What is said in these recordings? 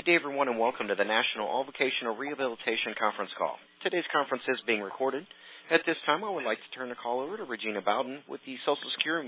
Good day, everyone, and welcome to the National All Vocational Rehabilitation Conference Call. Today's conference is being recorded. At this time, I would like to turn the call over to Regina Bowden with the Social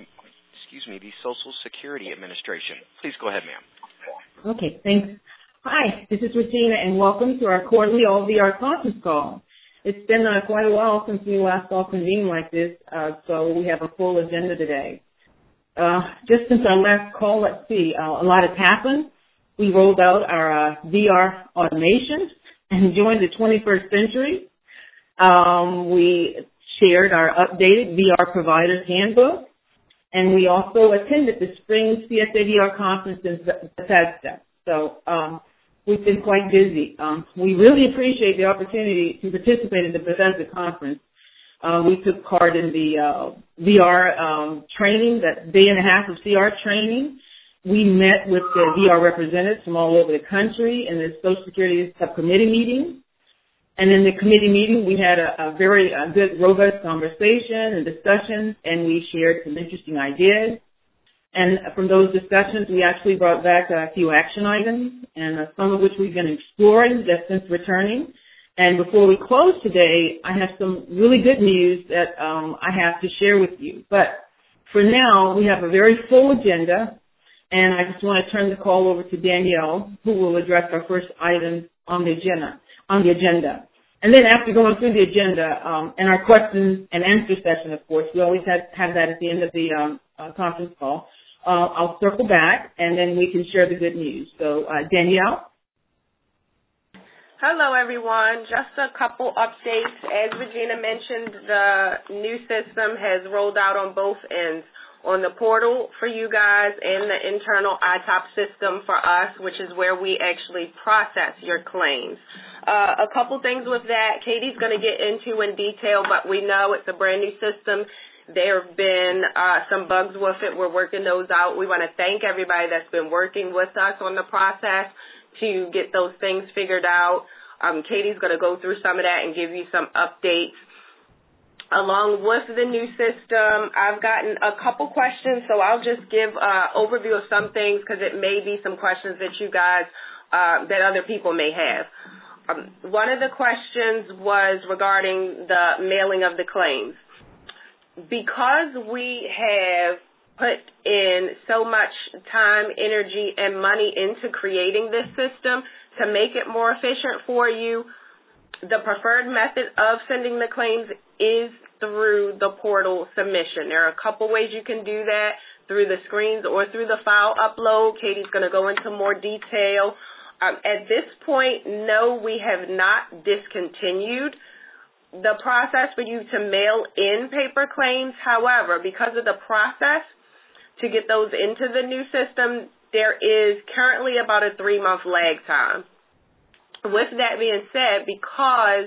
Security Administration. Please go ahead, ma'am. Okay, thanks. Hi, this is Regina, and welcome to our quarterly OVR conference call. It's been quite a while since we last all convened like this, so we have a full agenda today. Just since our last call, let's see, a lot has happened. We rolled out our VR automation and joined the 21st century. We shared our updated VR Provider's Handbook, and we also attended the Spring CSA VR Conference in Bethesda. So we've been quite busy. We really appreciate the opportunity to participate in the Bethesda Conference. We took part in the VR training, that day and a half of CR training. We met with the VR representatives from all over the country in the Social Security Subcommittee meeting. And in the committee meeting, we had a very good, robust conversation and discussions, and we shared some interesting ideas. And from those discussions, we actually brought back a few action items, and some of which we've been exploring just since returning. And before we close today, I have some really good news that I have to share with you. But for now, we have a very full agenda. And I just want to turn the call over to Danielle, who will address our first item on the agenda. And then after going through the agenda and our questions and answer session, of course, we always have that at the end of the conference call, I'll circle back, and then we can share the good news. So, Danielle? Hello, everyone. Just a couple updates. As Regina mentioned, the new system has rolled out on both ends, on the portal for you guys and the internal ITOP system for us, which is where we actually process your claims. A couple things with that. Katie's going to get into in detail, but we know it's a brand new system. There have been some bugs with it. We're working those out. We want to thank everybody that's been working with us on the process to get those things figured out. Katie's going to go through some of that and give you some updates. Along with the new system, I've gotten a couple questions, so I'll just give an overview of some things because it may be some questions that you guys, that other people may have. One of the questions was regarding the mailing of the claims. Because we have put in so much time, energy, and money into creating this system to make it more efficient for you, the preferred method of sending the claims is through the portal submission. There are a couple ways you can do that, through the screens or through the file upload. Katie's going to go into more detail. At this point, no, we have not discontinued the process for you to mail in paper claims. However, because of the process to get those into the new system, there is currently about a 3-month lag time. With that being said, because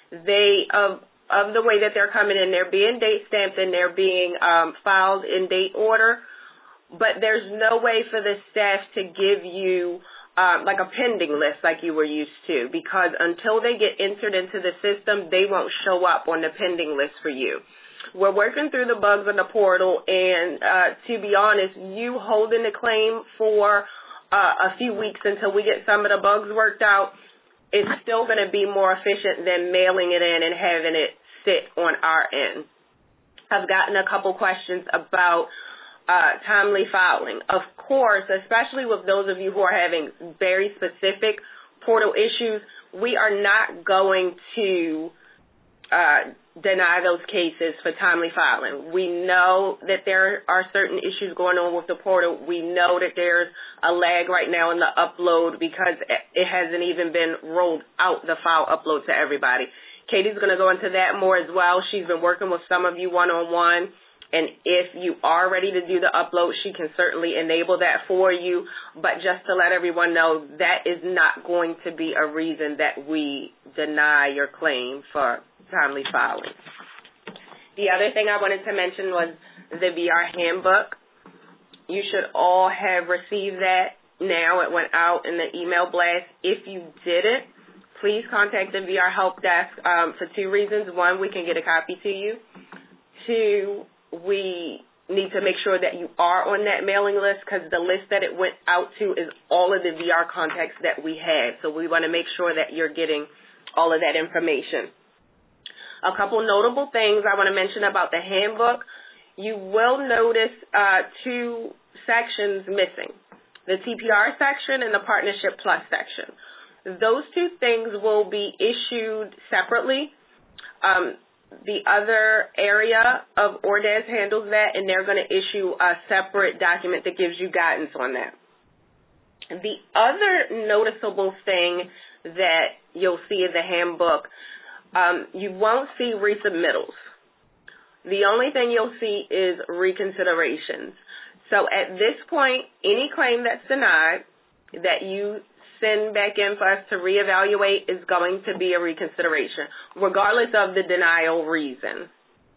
of the way that they're coming in, they're being date stamped and they're being filed in date order, but there's no way for the staff to give you like a pending list like you were used to, because until they get entered into the system, they won't show up on the pending list for you. We're working through the bugs in the portal, and to be honest, you holding the claim for a few weeks until we get some of the bugs worked out, it's still going to be more efficient than mailing it in and having it sit on our end. I've gotten a couple questions about timely filing. Of course, especially with those of you who are having very specific portal issues, we are not going to deny those cases for timely filing. We know that there are certain issues going on with the portal. We know that there's a lag right now in the upload because it hasn't even been rolled out, the file upload to everybody. Katie's going to go into that more as well. She's been working with some of you one-on-one, and if you are ready to do the upload, she can certainly enable that for you. But just to let everyone know, that is not going to be a reason that we deny your claim for timely filing. The other thing I wanted to mention was the VR handbook. You should all have received that now. It went out in the email blast. If you didn't, please contact the VR help desk for 2 reasons. 1, we can get a copy to you. 2, we need to make sure that you are on that mailing list, because the list that it went out to is all of the VR contacts that we had. So we want to make sure that you're getting all of that information. A couple notable things I want to mention about the handbook. You will notice 2 sections missing, the TPR section and the Partnership Plus section. Those 2 things will be issued separately. The other area of ORDAS handles that, and they're going to issue a separate document that gives you guidance on that. The other noticeable thing that you'll see in the handbook, you won't see resubmittals. The only thing you'll see is reconsiderations. So at this point, any claim that's denied that you send back in for us to reevaluate is going to be a reconsideration, regardless of the denial reason.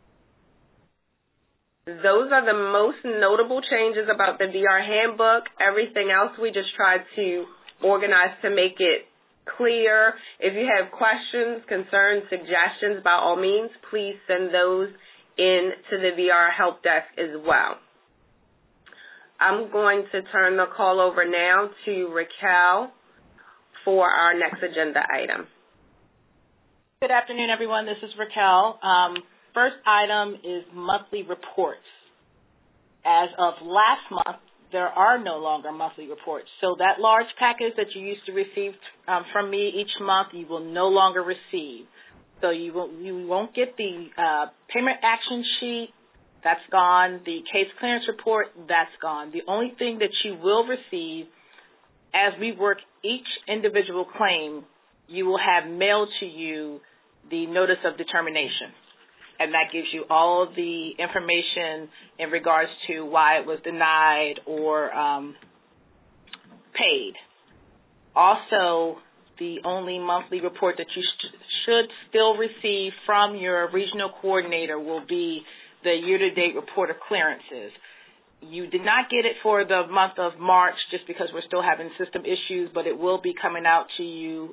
Those are the most notable changes about the VR handbook. Everything else we just tried to organize to make it clear. If you have questions, concerns, suggestions, by all means, please send those in to the VR help desk as well. I'm going to turn the call over now to Raquel for our next agenda item. Good afternoon, everyone. This is Raquel. First item is monthly reports. As of last month, there are no longer monthly reports. So that large package that you used to receive from me each month, you will no longer receive. So you won't get the payment action sheet. That's gone. The case clearance report, that's gone. The only thing that you will receive as we work each individual claim, you will have mailed to you the notice of determination. And that gives you all of the information in regards to why it was denied or paid. Also, the only monthly report that you should still receive from your regional coordinator will be the year-to-date report of clearances. You did not get it for the month of March just because we're still having system issues, but it will be coming out to you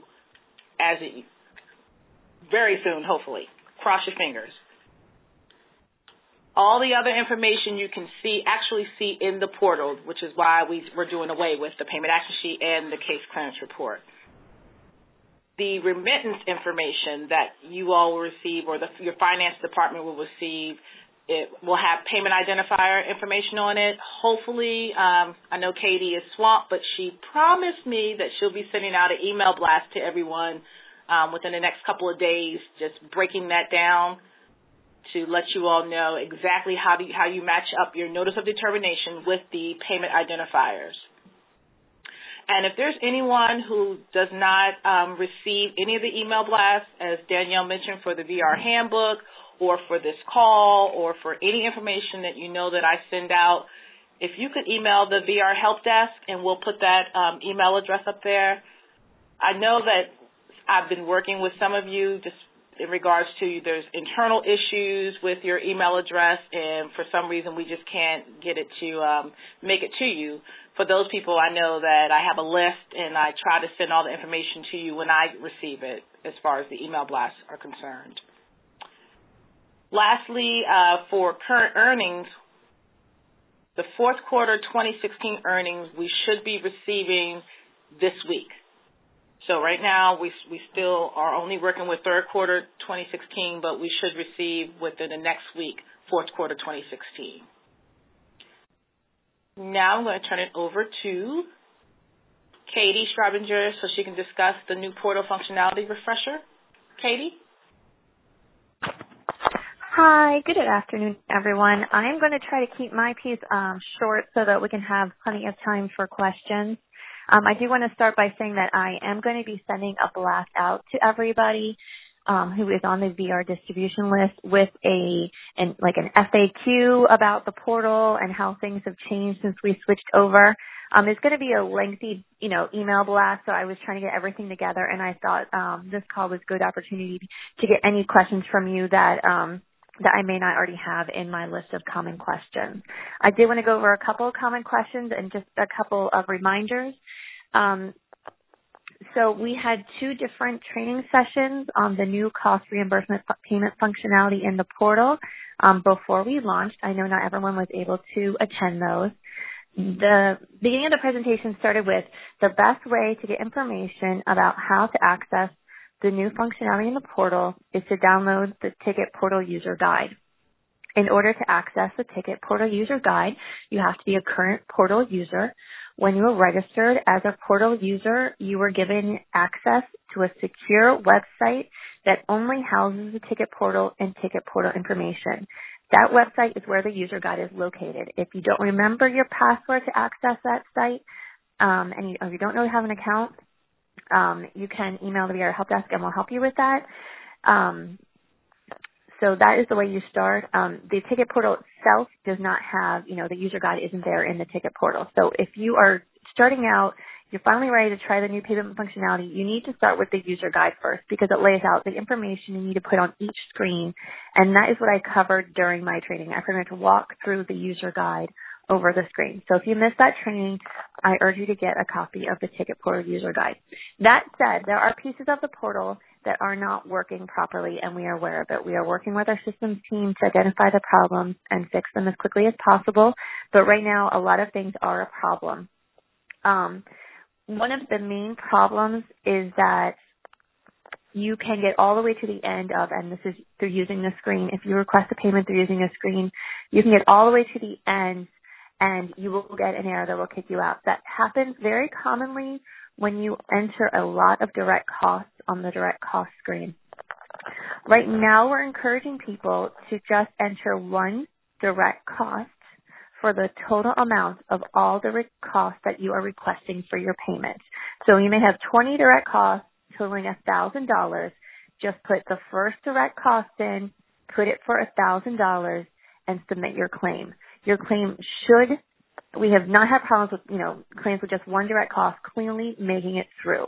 very soon, hopefully. Cross your fingers. All the other information you can actually see in the portal, which is why we're doing away with the payment action sheet and the case clearance report. The remittance information that you all will receive or your finance department will receive, it will have payment identifier information on it. Hopefully, I know Katie is swamped, but she promised me that she'll be sending out an email blast to everyone within the next couple of days, just breaking that down to let you all know exactly how you match up your notice of determination with the payment identifiers. And if there's anyone who does not receive any of the email blasts, as Danielle mentioned, for the VR handbook or for this call or for any information that you know that I send out, if you could email the VR help desk and we'll put that email address up there. I know that I've been working with some of you just in regards to there's internal issues with your email address, and for some reason we just can't get it to make it to you. For those people, I know that I have a list, and I try to send all the information to you when I receive it as far as the email blasts are concerned. Lastly, for current earnings, the fourth quarter 2016 earnings we should be receiving this week. So right now we still are only working with third quarter 2016, but we should receive within the next week, fourth quarter 2016. Now I'm going to turn it over to Katie Strabinger so she can discuss the new portal functionality refresher. Katie? Hi, good afternoon, everyone. I'm going to try to keep my piece short so that we can have plenty of time for questions. I do want to start by saying that I am going to be sending a blast out to everybody who is on the VR distribution list with an FAQ about the portal and how things have changed since we switched over. It's going to be a lengthy, email blast, so I was trying to get everything together, and I thought this call was a good opportunity to get any questions from you that I may not already have in my list of common questions. I did want to go over a couple of common questions and just a couple of reminders. So we had 2 different training sessions on the new cost reimbursement payment functionality in the portal. Before we launched, I know not everyone was able to attend those. The beginning of the presentation started with the best way to get information about how to access the new functionality in the portal is to download the Ticket Portal User Guide. In order to access the Ticket Portal User Guide, you have to be a current portal user. When you were registered as a portal user, you were given access to a secure website that only houses the Ticket Portal and Ticket Portal information. That website is where the user guide is located. If you don't remember your password to access that site, and you don't know how to have an account, you can email the VR Help Desk and we'll help you with that. So that is the way you start. The Ticket Portal itself does not have, the user guide isn't there in the Ticket Portal. So if you are starting out, you're finally ready to try the new payment functionality, you need to start with the user guide first because it lays out the information you need to put on each screen. And that is what I covered during my training. I pretty much walk through the user guide over the screen. So if you missed that training, I urge you to get a copy of the Ticket Portal User Guide. That said, there are pieces of the portal that are not working properly, and we are aware of it. We are working with our systems team to identify the problems and fix them as quickly as possible. But right now, a lot of things are a problem. One of the main problems is that you can get all the way to the end of, and this is through using the screen. If you request a payment through using a screen, you can get all the way to the end and you will get an error that will kick you out. That happens very commonly when you enter a lot of direct costs on the direct cost screen. Right now, we're encouraging people to just enter one direct cost for the total amount of all the costs that you are requesting for your payment. So you may have 20 direct costs totaling $1,000. Just put the first direct cost in, put it for $1,000, and submit your claim. Your claim we have not had problems with, claims with just one direct cost cleanly making it through.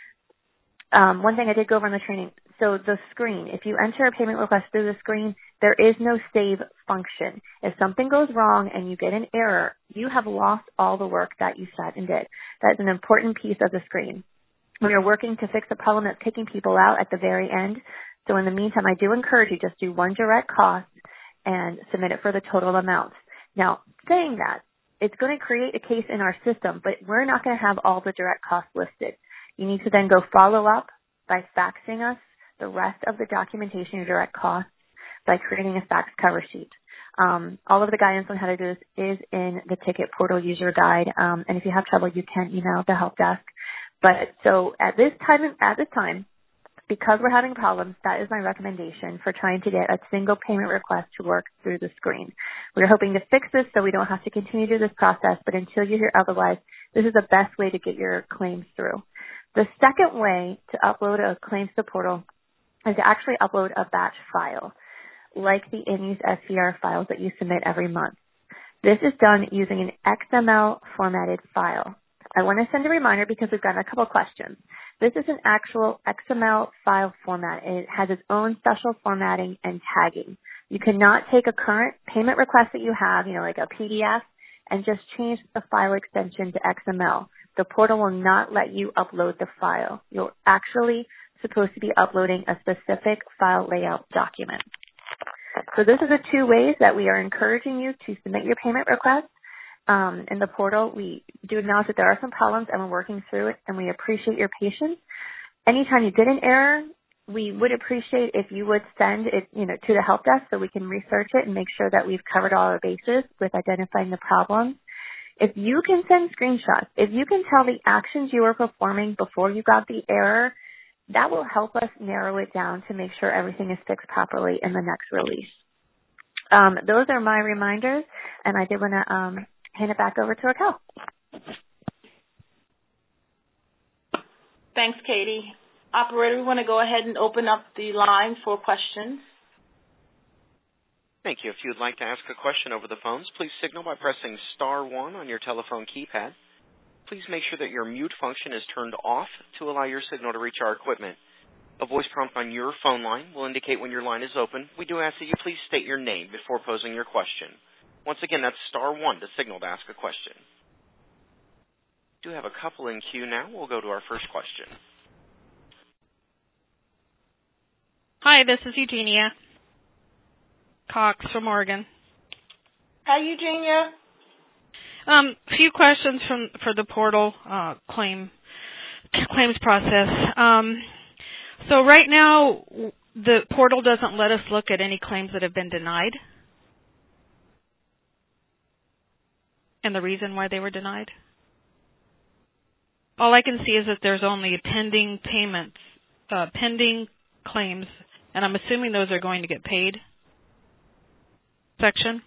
One thing I did go over in the training, so the screen, if you enter a payment request through the screen, there is no save function. If something goes wrong and you get an error, you have lost all the work that you sat and did. That is an important piece of the screen. We are working to fix the problem that's kicking people out at the very end. So in the meantime, I do encourage you just do one direct cost and submit it for the total amount. Now, saying that, it's going to create a case in our system, but we're not going to have all the direct costs listed. You need to then go follow up by faxing us the rest of the documentation of direct costs by creating a fax cover sheet. All of the guidance on how to do this is in the Ticket Portal User Guide, and if you have trouble, you can email the help desk. But so at this time, because we're having problems, that is my recommendation for trying to get a single payment request to work through the screen. We're hoping to fix this so we don't have to continue to do this process, but until you hear otherwise, this is the best way to get your claims through. The second way to upload a claim to the portal is to actually upload a batch file, like the in-use SVR files that you submit every month. This is done using an XML formatted file. I want to send a reminder because we've gotten a couple questions. This is an actual XML file format. It has its own special formatting and tagging. You cannot take a current payment request that you have, like a PDF, and just change the file extension to XML. The portal will not let you upload the file. You're actually supposed to be uploading a specific file layout document. So this is the two ways that we are encouraging you to submit your payment request. In the portal, we do acknowledge that there are some problems and we're working through it, and we appreciate your patience. Anytime you get an error, we would appreciate if you would send it, to the help desk so we can research it and make sure that we've covered all our bases with identifying the problem. If you can send screenshots, if you can tell the actions you were performing before you got the error, that will help us narrow it down to make sure everything is fixed properly in the next release. Those are my reminders, and I did want to hand it back over to Raquel. Thanks, Katie. Operator, we want to go ahead and open up the line for questions. Thank you. If you would like to ask a question over the phones, please signal by pressing *1 on your telephone keypad. Please make sure that your mute function is turned off to allow your signal to reach our equipment. A voice prompt on your phone line will indicate when your line is open. We do ask that you please state your name before posing your question. Once again, that's *1 to signal to ask a question. We do have a couple in queue now. We'll go to our first question. Hi, this is Eugenia. Cox from Oregon. Hi, Eugenia. A few questions for the portal claims process. So right now, the portal doesn't let us look at any claims that have been denied, and the reason why they were denied. All I can see is that there's only pending payments, pending claims, and I'm assuming those are going to get paid section.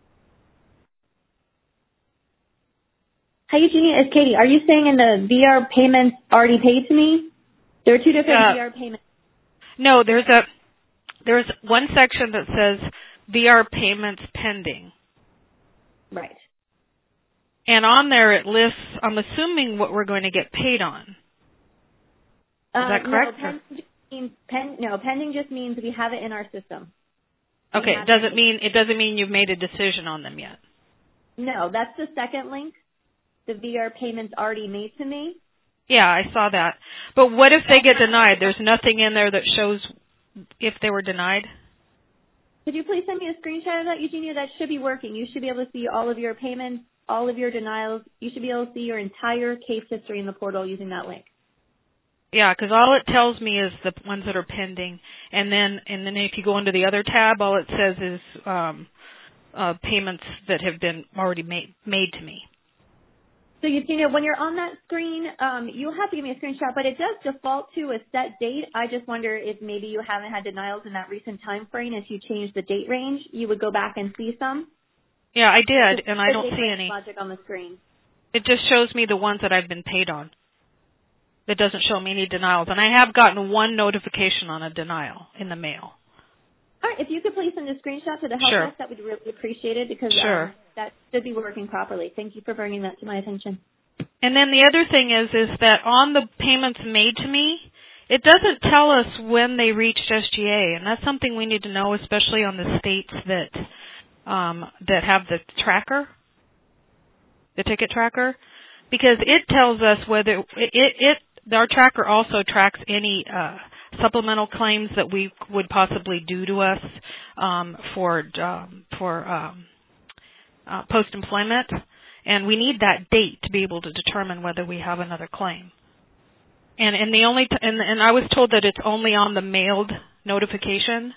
Hi, Eugenia. It's Katie. Are you saying in the VR payments already paid to me? There are two different VR payments. No, there's one section that says VR payments pending. Right. And on there it lists, I'm assuming, what we're going to get paid on. Is that correct? No, pending just means we have it in our system. Okay, it doesn't mean you've made a decision on them yet. No, that's the second link. The VR payments already made to me. Yeah, I saw that. But what if they get denied? There's nothing in there that shows if they were denied? Could you please send me a screenshot of that, Eugenia? That should be working. You should be able to see all of your payments, all of your denials. You should be able to see your entire case history in the portal using that link. Yeah, because all it tells me is the ones that are pending, and then if you go into the other tab, all it says is payments that have been already made to me. So, Eugenia, when you're on that screen, you'll have to give me a screenshot, but it does default to a set date. I just wonder if maybe you haven't had denials in that recent time frame. If you change the date range, you would go back and see some. Yeah, I did, and I don't see any. Logic on the screen. It just shows me the ones that I've been paid on. It doesn't show me any denials, and I have gotten one notification on a denial in the mail. All right, if you could please send a screenshot to the help desk, that would really appreciate it because that should be working properly. Thank you for bringing that to my attention. And then the other thing is that on the payments made to me, it doesn't tell us when they reached SGA, and that's something we need to know, especially on the states that have the tracker, the ticket tracker, because it tells us whether our tracker also tracks any supplemental claims that we would possibly do to us for post-employment, and we need that date to be able to determine whether we have another claim. And I was told that it's only on the mailed notification.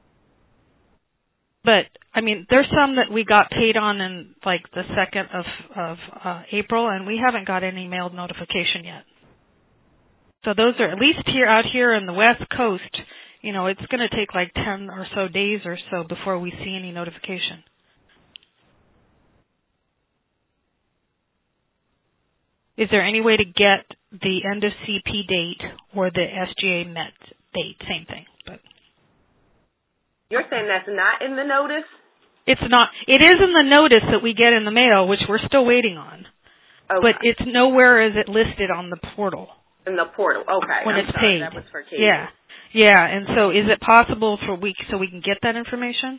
But I mean, there's some that we got paid on in like the 2nd of April, and we haven't got any mailed notification yet. So those are, at least out here in the West Coast, it's going to take like 10 or so days or so before we see any notification. Is there any way to get the end of CP date or the SGA Met date? Same thing. But you're saying that's not in the notice? It's not. It is in the notice that we get in the mail, which we're still waiting on. Okay. But it's nowhere is it listed on the portal. In the portal, okay. When it's paid. That was for Katie. Yeah. And so, is it possible so we can get that information?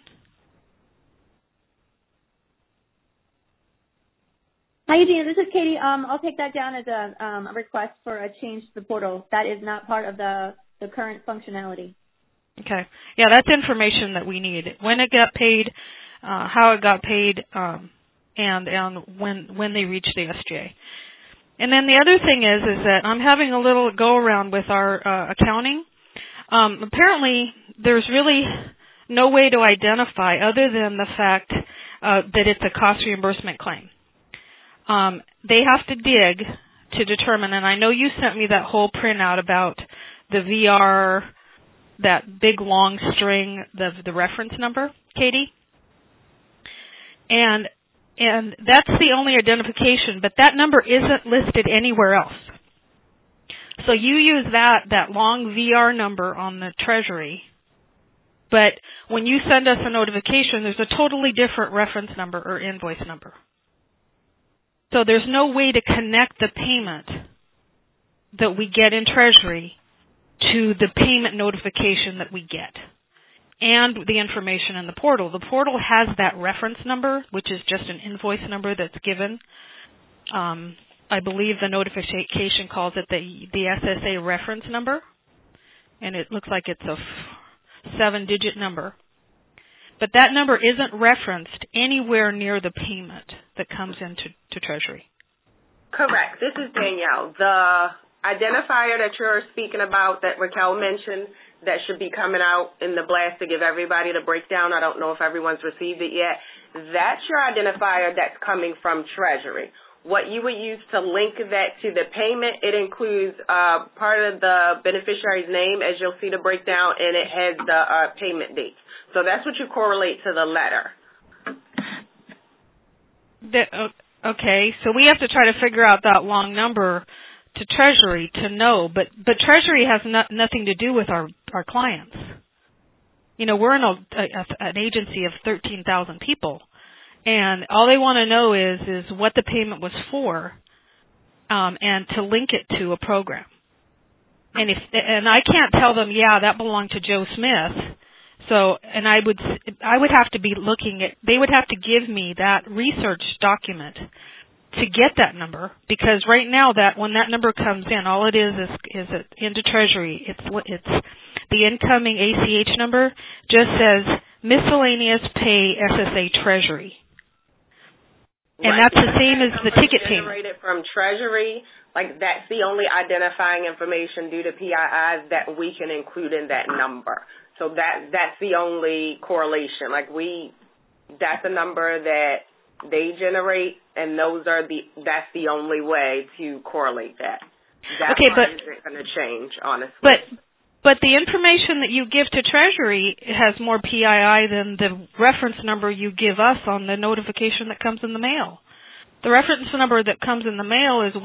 Hi, Eugenia. This is Katie. I'll take that down as a request for a change to the portal. That is not part of the current functionality. Okay. Yeah, that's information that we need. When it got paid, how it got paid, and when they reached the SGA. And then the other thing is that I'm having a little go around with our accounting. Apparently, there's really no way to identify other than the fact that it's a cost reimbursement claim. They have to dig to determine, and I know you sent me that whole printout about the VR, that big long string, the reference number, Katie. And that's the only identification, but that number isn't listed anywhere else. So you use that long VR number on the Treasury, but when you send us a notification, there's a totally different reference number or invoice number. So there's no way to connect the payment that we get in Treasury to the payment notification that we get and the information in the portal. The portal has that reference number, which is just an invoice number that's given. I believe the notification calls it the SSA reference number, and it looks like it's a 7-digit number. but that number isn't referenced anywhere near the payment that comes into Treasury. Correct. This is Danielle. The identifier that you're speaking about that Raquel mentioned that should be coming out in the blast to give everybody the breakdown, I don't know if everyone's received it yet, that's your identifier that's coming from Treasury. What you would use to link that to the payment, it includes part of the beneficiary's name, as you'll see the breakdown, and it has the payment date. So that's what you correlate to the letter. Okay, so we have to try to figure out that long number to Treasury to know, but Treasury has nothing to do with our clients. You know, we're in an agency of 13,000 people. And all they want to know is what the payment was for, and to link it to a program. And I can't tell them, yeah, that belonged to Joe Smith. So, and I would have to be looking at, they would have to give me that research document to get that number, because right now that when that number comes in, all it is into Treasury. It's the incoming ACH number just says miscellaneous pay SSA Treasury. And right. That's the same as the ticket payment. Generated from Treasury, like that's the only identifying information due to PIIs that we can include in that number. So that's the only correlation. Like that's a number that they generate, and that's the only way to correlate that. That okay, but isn't going to change, honestly. But the information that you give to Treasury has more PII than the reference number you give us on the notification that comes in the mail. The reference number that comes in the mail is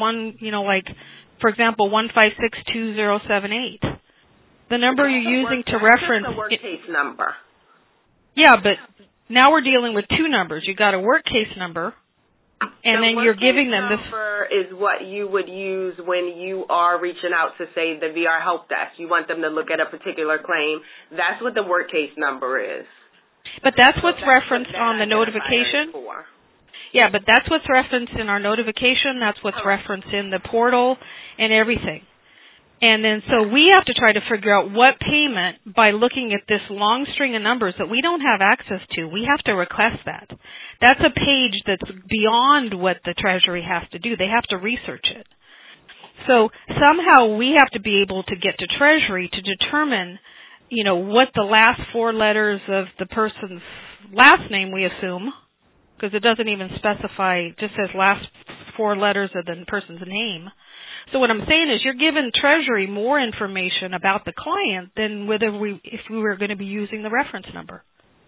for example, 1562078. The number you're using to reference the work case number. Yeah, but now we're dealing with two numbers. You got a work case number, and then you're giving them this. Number is what you would use when you are reaching out to, say, the VR help desk. You want them to look at a particular claim. That's what the work case number is. But that's what's referenced on the notification. Yeah, but that's what's referenced in our notification. That's what's referenced in the portal and everything. And then so we have to try to figure out what payment by looking at this long string of numbers that we don't have access to. We have to request that. That's a page that's beyond what the Treasury has to do. They have to research it. So somehow we have to be able to get to Treasury to determine, what the last four letters of the person's last name, we assume, because it doesn't even specify, it just says last four letters of the person's name. So what I'm saying is you're giving Treasury more information about the client than if we were going to be using the reference number.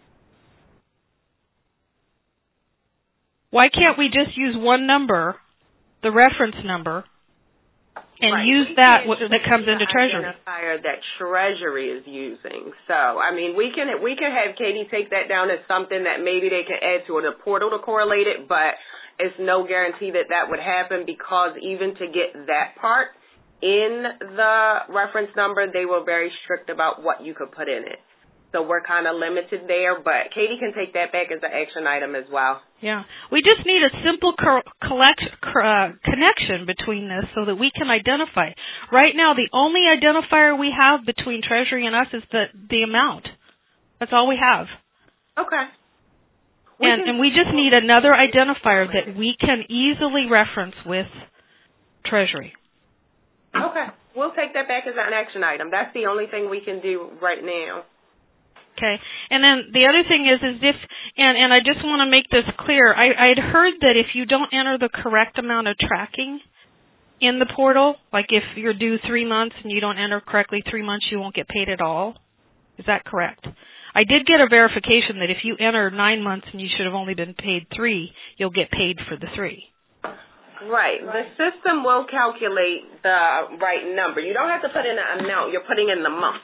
Why can't we just use one number, the reference number, and use that comes into Treasury? Identifier that Treasury is using. So, we can have Katie take that down as something that maybe they can add to the portal to correlate it, but it's no guarantee that would happen, because even to get that part in the reference number, they were very strict about what you could put in it. So we're kind of limited there, but Katie can take that back as an action item as well. Yeah. We just need a simple connection between this so that we can identify. Right now, the only identifier we have between Treasury and us is the amount. That's all we have. Okay. And we just need another identifier that we can easily reference with Treasury. Okay. We'll take that back as an action item. That's the only thing we can do right now. Okay. And then the other thing is if, and I just want to make this clear, I'd heard that if you don't enter the correct amount of tracking in the portal, like if you're due 3 months and you don't enter correctly 3 months, you won't get paid at all. Is that correct? I did get a verification that if you enter 9 months and you should have only been paid 3, you'll get paid for the 3. Right. The system will calculate the right number. You don't have to put in an amount. You're putting in the month.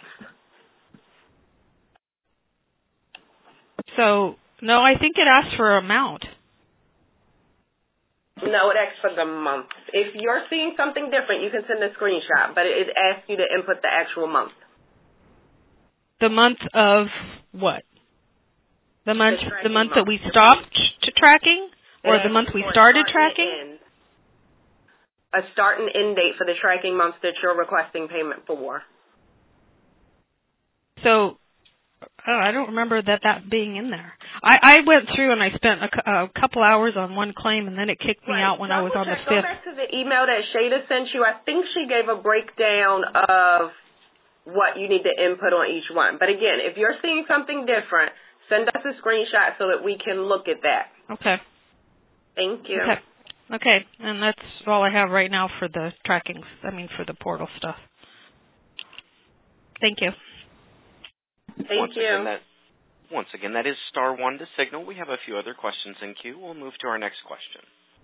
So, no, I think it asks for amount. No, it asks for the month. If you're seeing something different, you can send a screenshot, but it asks you to input the actual month. The month of what? The month that we stopped tracking, or the month we started tracking? A start and end date for the tracking months that you're requesting payment for. So, I don't remember that being in there. I went through and I spent a couple hours on one claim, and then it kicked me out when I was on the 5th. Go back to the email that Shada sent you. I think she gave a breakdown of what you need to input on each one. But again, if you're seeing something different, send us a screenshot so that we can look at that. Okay. Thank you. Okay, and that's all I have right now for the tracking, for the portal stuff. Thank you. Thank you. Once again, that is star 1 to signal. We have a few other questions in queue. We'll move to our next question.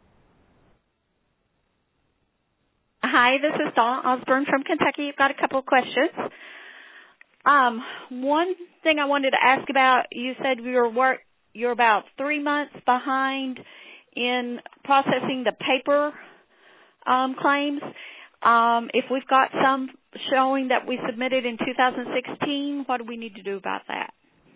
Hi, this is Dawn Osborne from Kentucky. I've got a couple of questions. One thing I wanted to ask about, you said you're about 3 months behind in processing the paper claims. If we've got some showing that we submitted in 2016, what do we need to do about that?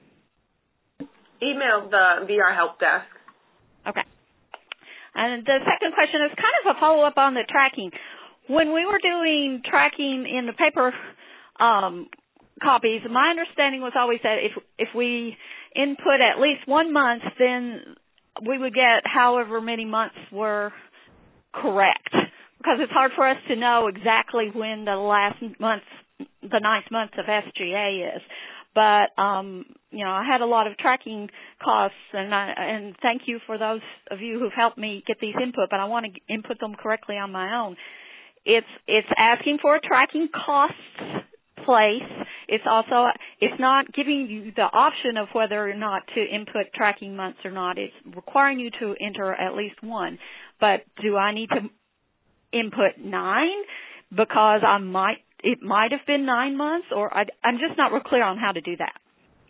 Email the VR Help Desk. Okay. And the second question is kind of a follow-up on the tracking. When we were doing tracking in the paper copies, my understanding was always that if we input at least 1 month, then we would get however many months were correct. Because it's hard for us to know exactly when the ninth month of SGA is. But, I had a lot of tracking costs, and thank you for those of you who've helped me get these input, but I want to input them correctly on my own. It's asking for a tracking costs place. It's not giving you the option of whether or not to input tracking months or not. It's requiring you to enter at least one. But do I need to input 9 because it might have been 9 months, or I'm just not real clear on how to do that.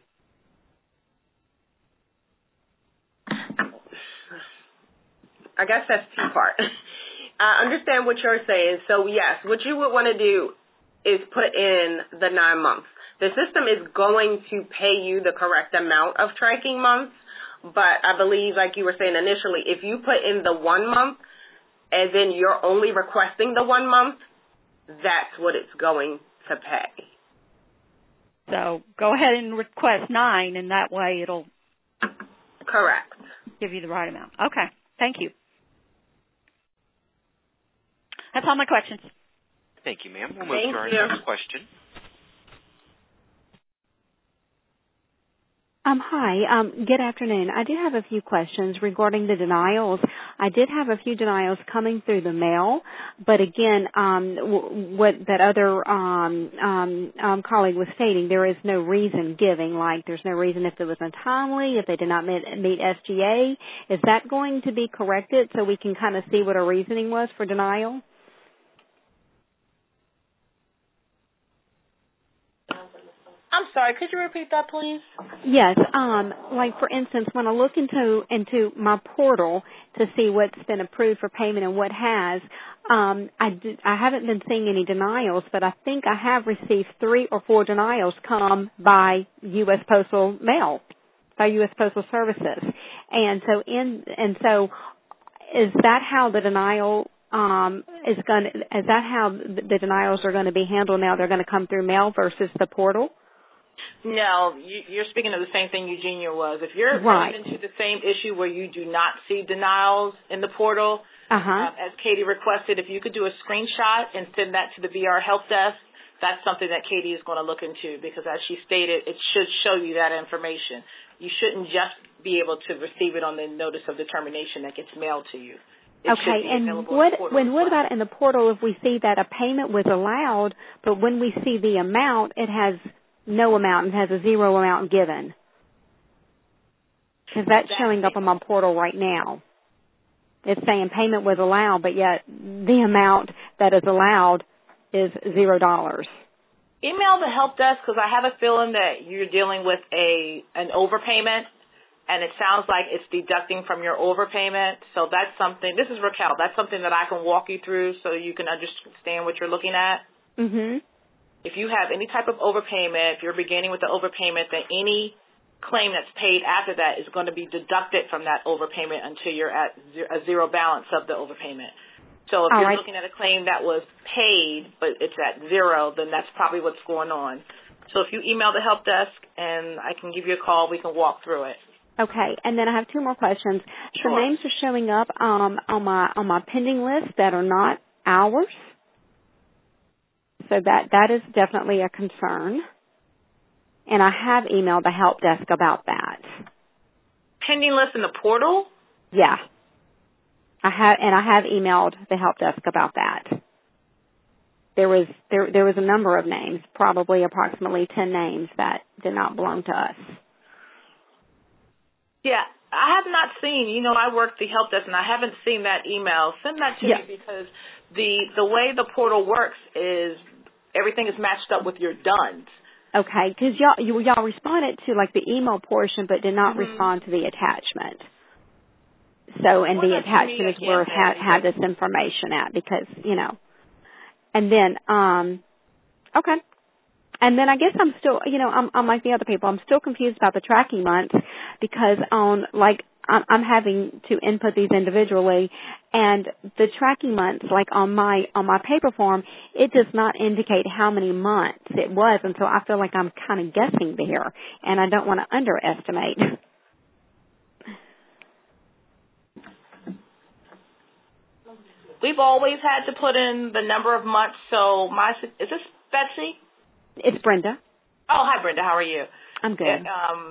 I guess that's two-part. I understand what you're saying. So, yes, what you would want to do is put in the 9 months. The system is going to pay you the correct amount of tracking months, but I believe, like you were saying initially, if you put in the 1 month, as in you're only requesting the 1 month, that's what it's going to pay. So go ahead and request 9, and that way it'll correct give you the right amount. Okay, thank you. That's all my questions. Thank you, ma'am. We'll move to our next question. Hi. Good afternoon. I do have a few questions regarding the denials. I did have a few denials coming through the mail, but again, what that other colleague was stating, there is no reason giving, like there's no reason if it was untimely, if they did not meet SGA. Is that going to be corrected so we can kind of see what our reasoning was for denial? I'm sorry, could you repeat that, please? Yes. Like, for instance, when I look into my portal to see what's been approved for payment and what has, I haven't been seeing any denials, but I think I have received 3 or 4 denials come by U.S. Postal Mail, by U.S. Postal Services. And so is that how the denial is that how the denials are going to be handled now? They're going to come through mail versus the portal? No, you're speaking of the same thing Eugenia was. If you're running into the same issue where you do not see denials in the portal, as Katie requested, if you could do a screenshot and send that to the VR Help Desk, that's something that Katie is going to look into because, as she stated, it should show you that information. You shouldn't just be able to receive it on the notice of determination that gets mailed to you. Okay, and what about in the portal if we see that a payment was allowed, but when we see the amount, it has no amount and has a 0 amount given? Because that's showing up on my portal right now. It's saying payment was allowed, but yet the amount that is allowed is $0. Email the help desk because I have a feeling that you're dealing with an overpayment, and it sounds like it's deducting from your overpayment. So that's something. This is Raquel. That's something that I can walk you through so you can understand what you're looking at. Mm-hmm. If you have any type of overpayment, if you're beginning with the overpayment, then any claim that's paid after that is going to be deducted from that overpayment until you're at a 0 balance of the overpayment. So if you're looking at a claim that was paid but it's at 0, then that's probably what's going on. So if you email the help desk and I can give you a call, we can walk through it. Okay, and then I have two more questions. Sure. The names are showing up on my pending list that are not ours. So that is definitely a concern. And I have emailed the help desk about that. Pending list in the portal? Yeah. I have emailed the help desk about that. There was a number of names, probably approximately 10 names that did not belong to us. Yeah, I have not seen, I work the help desk and I haven't seen that email. Send that to me because the way the portal works is everything is matched up with your DUNS. Okay, because y'all responded to like the email portion but did not respond to the attachment. So, and the attachment is where it had this information at because, and then, okay. And then I guess I'm still, I'm like the other people, I'm still confused about the tracking months because I'm having to input these individually and the tracking months, like on my paper form, it does not indicate how many months it was, and so I feel like I'm kind of guessing there and I don't want to underestimate. We've always had to put in the number of months, so is this Betsy? It's Brenda. Oh, hi, Brenda. How are you? I'm good.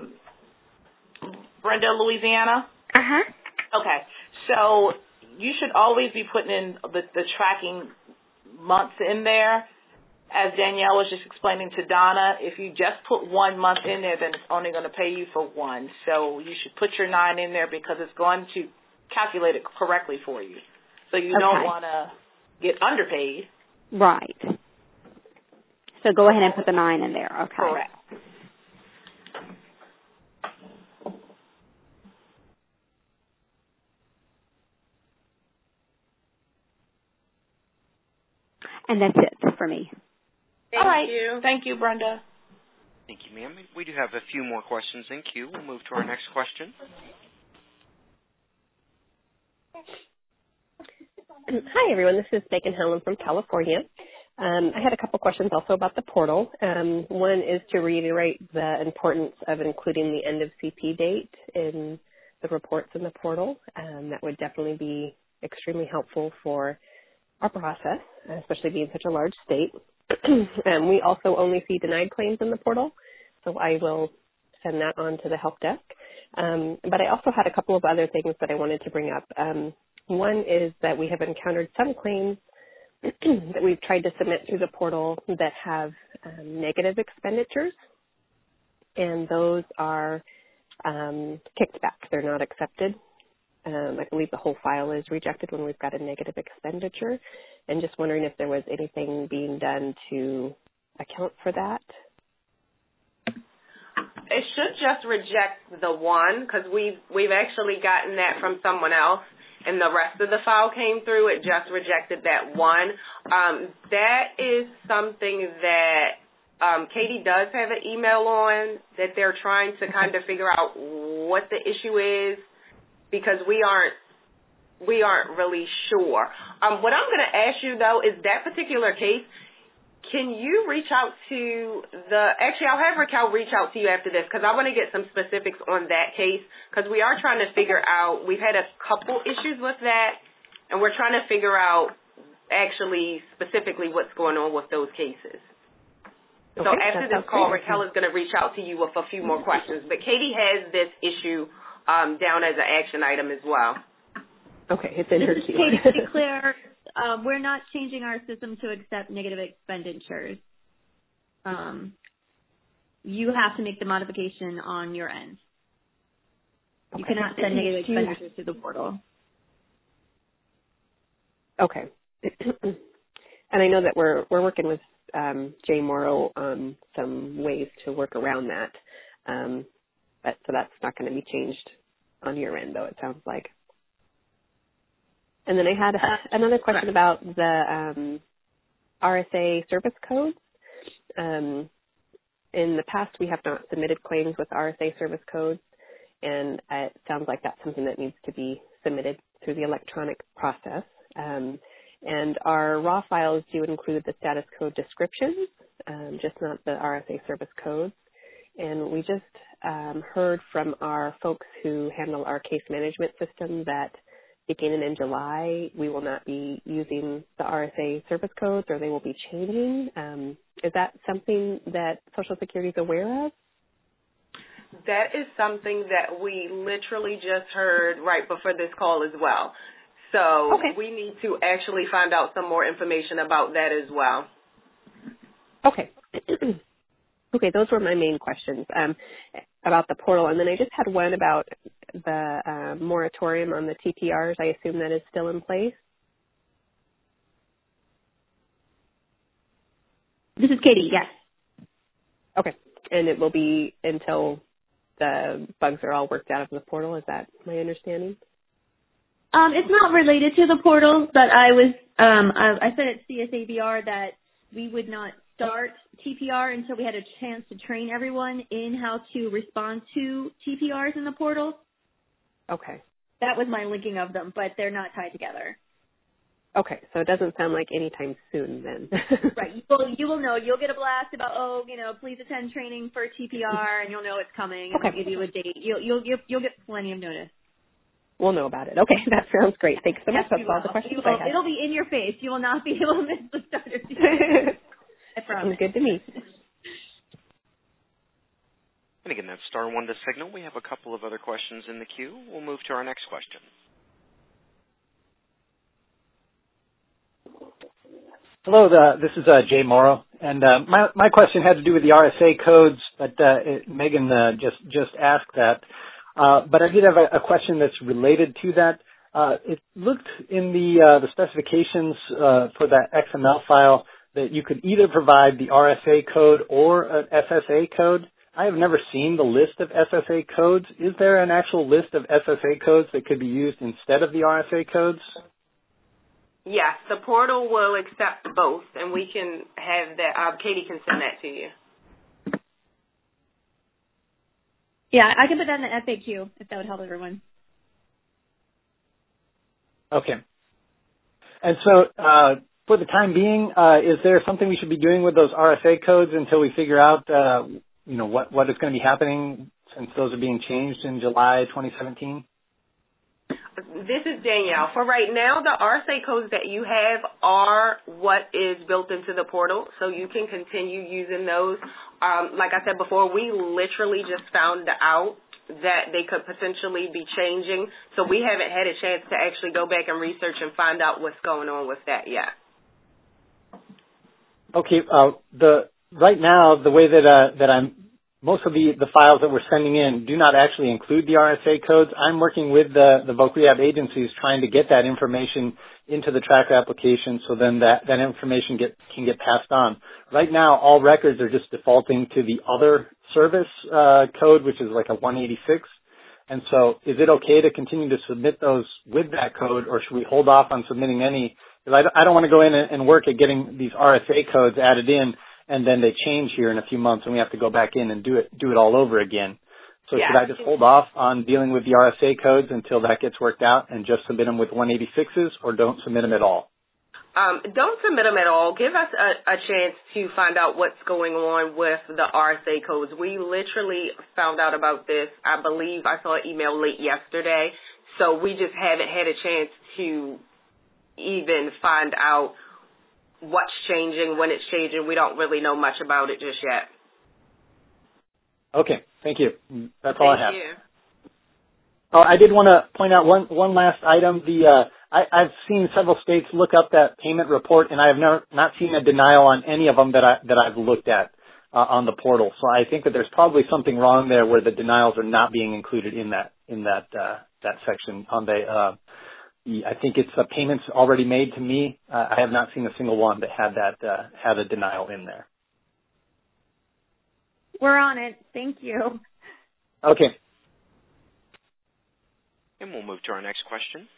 Brenda, Louisiana? Uh-huh. Okay. So you should always be putting in the tracking months in there. As Danielle was just explaining to Donna, if you just put 1 month in there, then it's only going to pay you for one. So you should put your 9 in there because it's going to calculate it correctly for you. So you don't want to get underpaid. Right. So go ahead and put the 9 in there. Okay. Correct. And that's it for me. Thank you. Thank you, Brenda. Thank you, ma'am. We do have a few more questions in queue. We'll move to our next question. Hi, everyone. This is Megan Helen from California. I had a couple questions also about the portal. One is to reiterate the importance of including the end of CP date in the reports in the portal. That would definitely be extremely helpful for our process, especially being such a large state. We also only see denied claims in the portal, so I will send that on to the help desk. But I also had a couple of other things that I wanted to bring up. One is that we have encountered some claims that we've tried to submit through the portal that have negative expenditures, and those are kicked back. They're not accepted. I believe the whole file is rejected when we've got a negative expenditure, and just wondering if there was anything being done to account for that. It should just reject the one because we've actually gotten that from someone else. And the rest of the file came through. It just rejected that one. That is something that Katie does have an email on that they're trying to kind of figure out what the issue is because we aren't really sure. What I'm going to ask you, though, is that particular case, can you reach out to actually I'll have Raquel reach out to you after this because I want to get some specifics on that case because we are trying to figure out, we've had a couple issues with that and we're trying to figure out actually specifically what's going on with those cases. Okay, so after this call, Raquel is going to reach out to you with a few more questions. But Katie has this issue down as an action item as well. Okay, it's in her queue. Katie, to be clear, we're not changing our system to accept negative expenditures. You have to make the modification on your end. You cannot send negative expenditures to the portal. Okay. And I know that we're working with Jay Morrow on some ways to work around that. But so that's not going to be changed on your end, though, it sounds like. And then I had another question about the RSA service codes. In the past, we have not submitted claims with RSA service codes, and it sounds like that's something that needs to be submitted through the electronic process. And our raw files do include the status code descriptions just not the RSA service codes. And we just heard from our folks who handle our case management system that beginning in July, we will not be using the RSA service codes, or they will be changing. Is that something that Social Security is aware of? That is something that we literally just heard right before this call as well. So we need to actually find out some more information about that as well. Okay. Okay, those were my main questions about the portal. And then I just had one about the moratorium on the TPRs. I assume that is still in place? This is Katie, yes. Okay. And it will be until the bugs are all worked out of the portal. Is that my understanding? It's not related to the portal, but I said at CSABR that we would not start TPR until we had a chance to train everyone in how to respond to TPRs in the portal. Okay. That was my linking of them, but they're not tied together. Okay, so it doesn't sound like anytime soon then. Right. You will know. You'll get a blast about, please attend training for TPR, and you'll know it's coming. And Okay. We'll give you a date. You'll get plenty of notice. We'll know about it. Okay, that sounds great. Thanks so much. Yes, That's all the questions I have. It'll be in your face. You will not be able to miss the start of TPR. I promise. Sounds good to me. And again, that's star one to signal. We have a couple of other questions in the queue. We'll move to our next question. Hello, this is Jay Morrow, and my question had to do with the RSA codes, but Megan just asked that. But I did have a question that's related to that. It looked in the specifications for that XML file that you could either provide the RSA code or an SSA code. I have never seen the list of SSA codes. Is there an actual list of SSA codes that could be used instead of the RSA codes? Yes, the portal will accept both, and we can have that. Katie can send that to you. Yeah, I can put that in the FAQ if that would help everyone. Okay. And so for the time being, is there something we should be doing with those RSA codes until we figure out, what is going to be happening since those are being changed in July 2017? This is Danielle. For right now, the RSA codes that you have are what is built into the portal, so you can continue using those. Like I said before, we literally just found out that they could potentially be changing, so we haven't had a chance to actually go back and research and find out what's going on with that yet. Okay. Right now, the way that I'm most of the files that we're sending in do not actually include the RSA codes. I'm working with the voc rehab agencies trying to get that information into the tracker application so then that information can get passed on. Right now, all records are just defaulting to the other service code, which is like a 186. And so is it okay to continue to submit those with that code, or should we hold off on submitting any? Because I don't want to go in and work at getting these RSA codes added in, and then they change here in a few months, and we have to go back in and do it all over again. So should I just hold off on dealing with the RSA codes until that gets worked out and just submit them with 186s, or don't submit them at all? Don't submit them at all. Give us a chance to find out what's going on with the RSA codes. We literally found out about this, I believe I saw an email late yesterday, so we just haven't had a chance to even find out what's changing, when it's changing. We don't really know much about it just yet. Okay, thank you. That's all I have. Thank you. Oh, I did want to point out one last item. I've seen several states look up that payment report, and I have not seen a denial on any of them that I've looked at on the portal. So I think that there's probably something wrong there where the denials are not being included in that section on the. I think it's payments already made to me. I have not seen a single one that had a denial in there. We're on it. Thank you. Okay. And we'll move to our next question.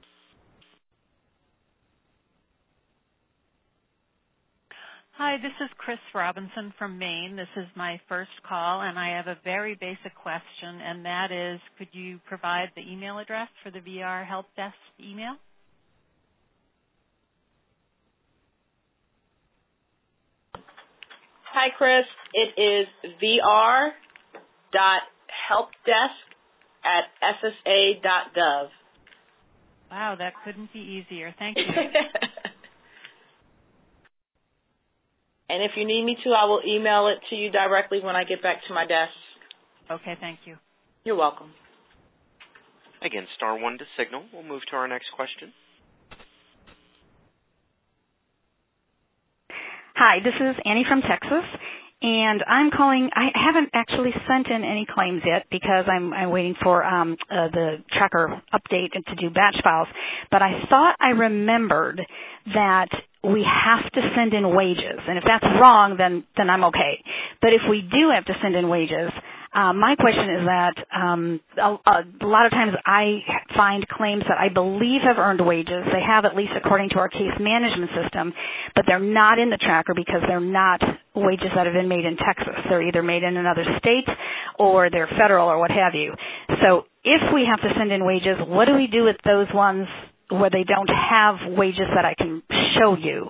Hi, this is Chris Robinson from Maine. This is my first call, and I have a very basic question, and that is, could you provide the email address for the VR Help Desk email? Hi, Chris. It is vr.helpdesk@ssa.gov. Wow, that couldn't be easier. Thank you. And if you need me to, I will email it to you directly when I get back to my desk. Okay, thank you. You're welcome. Again, star 1 to signal. We'll move to our next question. Hi, this is Annie from Texas, and I'm calling. I haven't actually sent in any claims yet because I'm waiting for the tracker update to do batch files. But I thought I remembered that we have to send in wages, and if that's wrong, then I'm okay. But if we do have to send in wages, my question is that a lot of times I find claims that I believe have earned wages. They have, at least according to our case management system, but they're not in the tracker because they're not wages that have been made in Texas. They're either made in another state or they're federal or what have you. So if we have to send in wages, what do we do with those ones where they don't have wages that I can show you?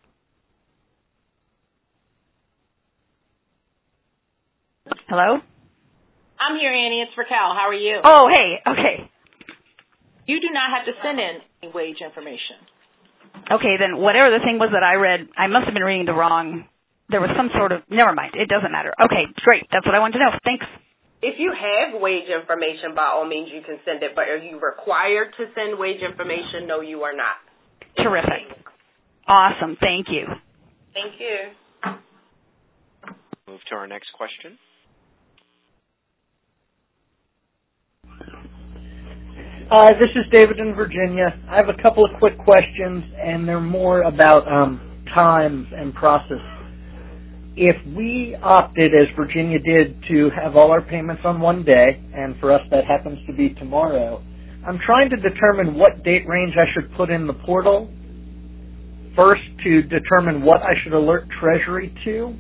Hello? I'm here, Annie. It's Raquel. How are you? Oh, hey. Okay. You do not have to send in any wage information. Okay, then whatever the thing was that I read, I must have been reading the wrong. There was some sort of, never mind. It doesn't matter. Okay, great. That's what I wanted to know. Thanks. If you have wage information, by all means, you can send it. But are you required to send wage information? No, you are not. Terrific. Awesome. Thank you. Thank you. Move to our next question. This is David in Virginia. I have a couple of quick questions, and they're more about times and process. If we opted, as Virginia did, to have all our payments on one day, and for us that happens to be tomorrow, I'm trying to determine what date range I should put in the portal first to determine what I should alert Treasury to.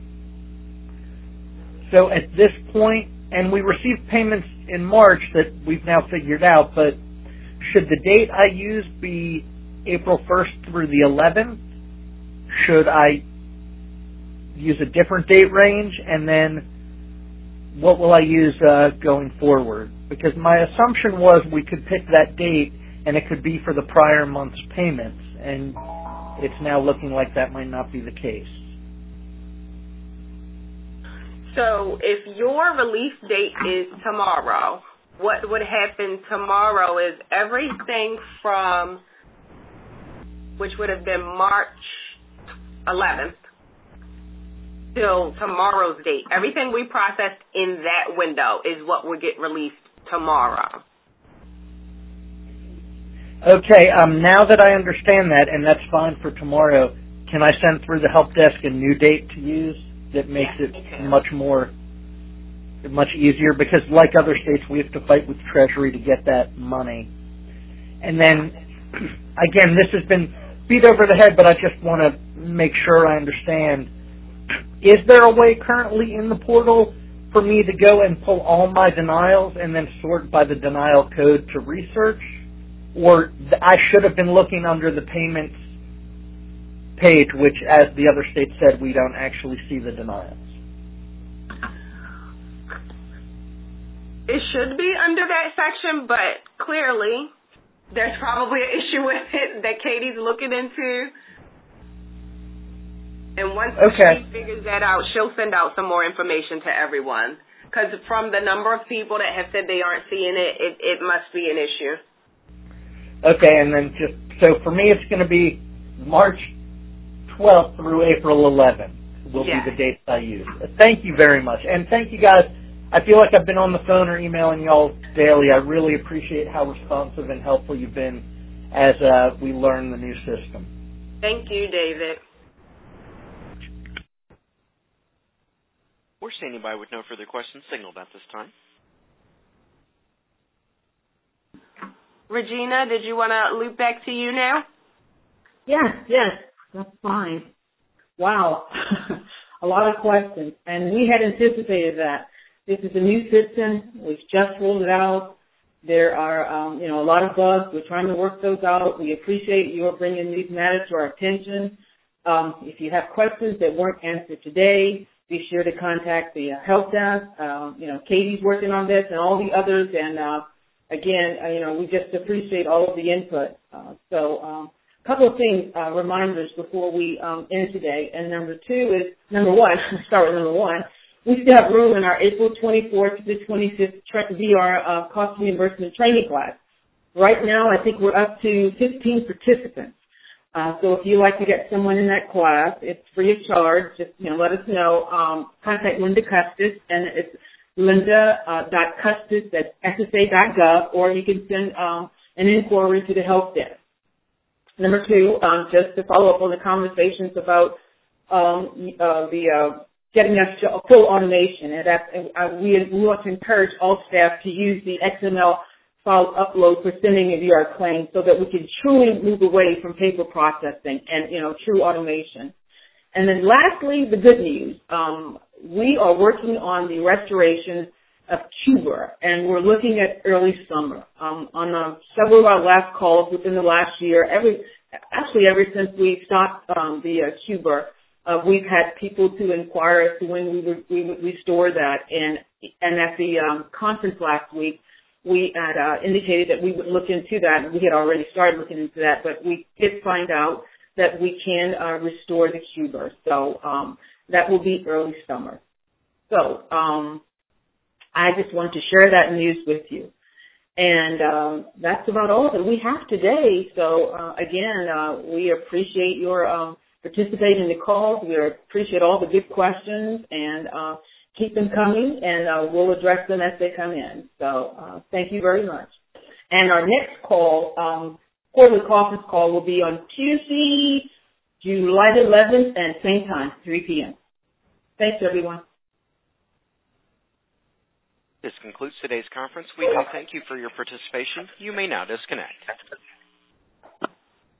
So at this point, and we received payments in March that we've now figured out, but should the date I use be April 1st through the 11th? Should I use a different date range? And then what will I use going forward? Because my assumption was we could pick that date and it could be for the prior month's payments, and it's now looking like that might not be the case. So if your release date is tomorrow, what would happen tomorrow is everything from, which would have been March 11th, till tomorrow's date, everything we processed in that window is what will get released tomorrow. Okay, now that I understand that, and that's fine for tomorrow, can I send through the help desk a new date to use that makes it much easier? Because like other states, we have to fight with Treasury to get that money. And then, again, this has been beat over the head, but I just want to make sure I understand. Is there a way currently in the portal for me to go and pull all my denials and then sort by the denial code to research? Or I should have been looking under the payments page, which, as the other states said, we don't actually see the denials. It should be under that section, but clearly there's probably an issue with it that Katie's looking into. And once she figures that out, she'll send out some more information to everyone. Because from the number of people that have said they aren't seeing it, it must be an issue. Okay, and then so for me it's going to be March 12th through April 11th will be the dates I use. Thank you very much. And thank you guys. I feel like I've been on the phone or emailing y'all daily. I really appreciate how responsive and helpful you've been as we learn the new system. Thank you, David. We're standing by with no further questions signaled at this time. Regina, did you want to loop back to you now? Yes, that's fine. Wow, a lot of questions, and we had anticipated that. This is a new system. We've just rolled it out. There are, a lot of bugs. We're trying to work those out. We appreciate your bringing these matters to our attention. If you have questions that weren't answered today, be sure to contact the help desk. Katie's working on this and all the others. And, again, we just appreciate all of the input. A couple of things, reminders before we end today. And number one, start with number one. We still have room in our April 24th to the 25th VR cost reimbursement training class. Right now, I think we're up to 15 participants. So if you'd like to get someone in that class, it's free of charge. Just, let us know. Contact Linda Custis, and it's linda.custis at ssa.gov, or you can send an inquiry to the help desk. Number two, just to follow up on the conversations about getting us to full automation, and we want to encourage all staff to use the XML file upload for sending a VR claim so that we can truly move away from paper processing and, true automation. And then lastly, the good news. We are working on the restoration of Cuba, and we're looking at early summer. On several of our last calls within the last year, ever since we stopped the Cuba, we've had people to inquire as to when we would restore that. And at the conference last week, we had indicated that we would look into that, and we had already started looking into that, but we did find out that we can restore the Cuba. So that will be early summer. So I just wanted to share that news with you. And that's about all that we have today. So, again, we appreciate your participating in the calls. We appreciate all the good questions, and keep them coming, and we'll address them as they come in. So thank you very much. And our next call, quarterly conference call, will be on Tuesday, July 11th, and same time, 3 p.m. Thanks, everyone. This concludes today's conference. We do thank you for your participation. You may now disconnect.